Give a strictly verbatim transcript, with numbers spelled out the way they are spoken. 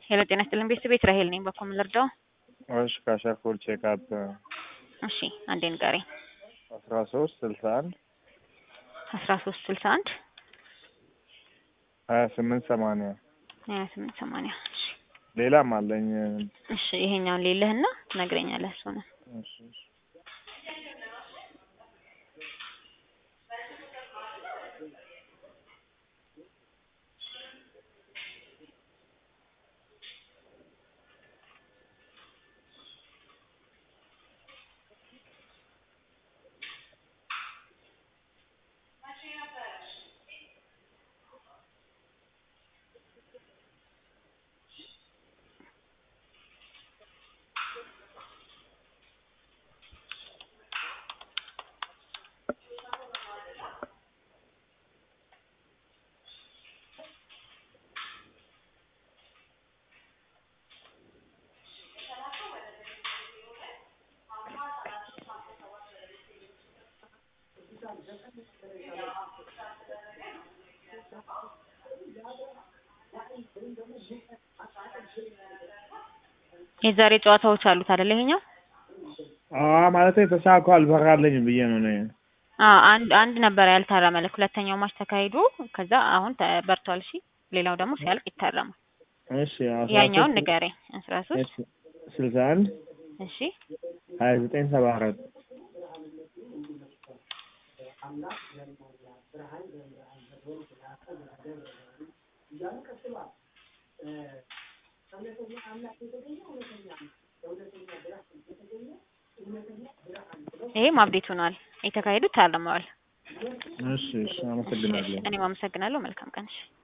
ሄሎ ጤና ይስጥልኝ ቤተሰቤት ራሄል ነኝ በኮም ልርዳው? እሺ ካሻፎር ቼክ አፕ እሺ አንዴ ንገረኝ። አስራ ሶስት ስልሳ አንድ አስራ ሶስት ስልሳ አንድ ሀያ ስምንት ሰማንያ ሀያ ስምንት ሰማንያ እሺ ሌላም አለኝ። እሺ ይሄኛውን ሌለህና ትነግረኛለህ እሱ ነው። እሺ እሺ የዛሬ ጨዋታዎች አሉት አይደል ይሄኛው? አዎ ማለት ተሳክቷል በራለኝ ብዬ ነው ነው። አዎ አንድ አንድ ነበር ያልታረመልክ ሁለተኛው ማች ተካሂዶ ከዛ አሁን ተበርቷል። እሺ ሌላው ደግሞ ሲያልቅ ይታረማል። እሺ ያኛውን ንገረኝ። አስራ ሶስት ስልሳ አንድ እሺ ሀያ ዘጠኝ ሰባ አራት ይሄም አፕዴት ሆኗል። የተካሄዱት ታርመዋል። እሺ እሺ አመሰግናለሁ። እኔም አመሰግናለሁ። መልካም ቀን። እሺ